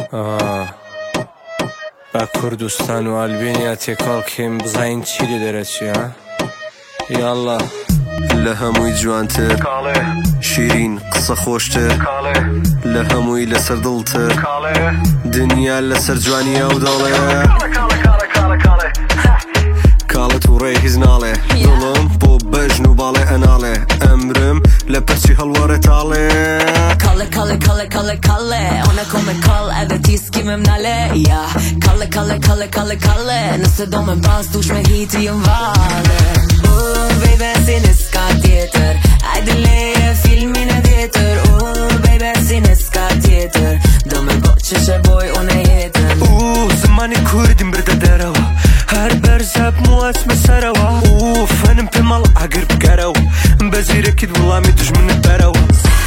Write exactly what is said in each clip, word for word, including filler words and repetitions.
آه. با کوردستان و ئەلبێنیا تێکەڵ کێم بزین چی لێ دەرەچی ها؟ یاڵا لە هەمووی جوانتر شیرین قسە خۆشتر لە هەمووی لەسەر دڵتر دنیا لەسەر جوانی ئەو دەڵێ کاڵت و ڕێ هیچ ناڵێ دڵم بۆ بەژن و باڵێ ئەناڵێ ئەمرم لە پەرچی هەڵوەرە تاڵێ Kalle, Kalle, Kalle, Kalle, Kalle Ona kommer kall, är det tiski med mnalle? Ja, Kalle, Kalle, Kalle, Kalle, Kalle Nëse do me ban stush me hit i jëm vale Oh, baby, si në s'ka tjetër Ajde leje filmin e vjetër Oh, baby, si në s'ka tjetër Do me bo që shë boj unë e jetën Uh, zëmani kurdin bërë të derawa Her berzep muaç me sarawa Uh, fënëm për mal agër për garawa Mbezire kit vëllami dëshmën e berawa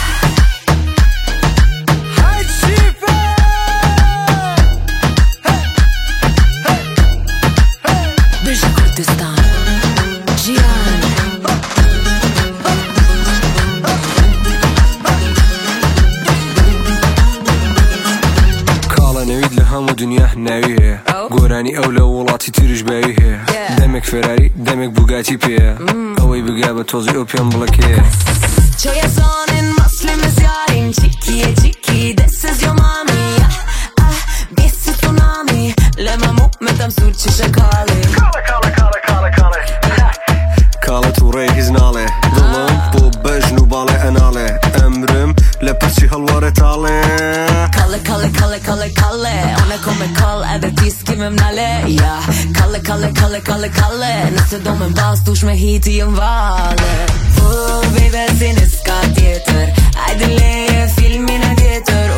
هەموو دنیا ناوی هەیە گۆرانی ئەو لە وڵاتی تریش باوی هەیە دەمێک فێراری دەمێک بوگاتی پێیە ئەوەی بگا بە تۆزی ئەو پێم بڵەکەیە Çoya sonen maslimiz yarim Çikiye çiki this is your mommy Ah, bisi tsunami Lema mu'metem sur çişe kali Kale, kale, kale, kale, kale Kalet u rej hiznale Dëllëm po bëjnë u bale enale Emrëm le përçi halvare tale Kalle, Kalle, Kalle, Kalle, Kalle Ona kommer kall, edhe ti s'ki me mnale Ja, Kalle, Kalle, Kalle, Kalle, Kalle Nëse do me ban stush me hiti jëm vale Oh, baby, si në s'ka tjetër Ajde leje filmin e vjetër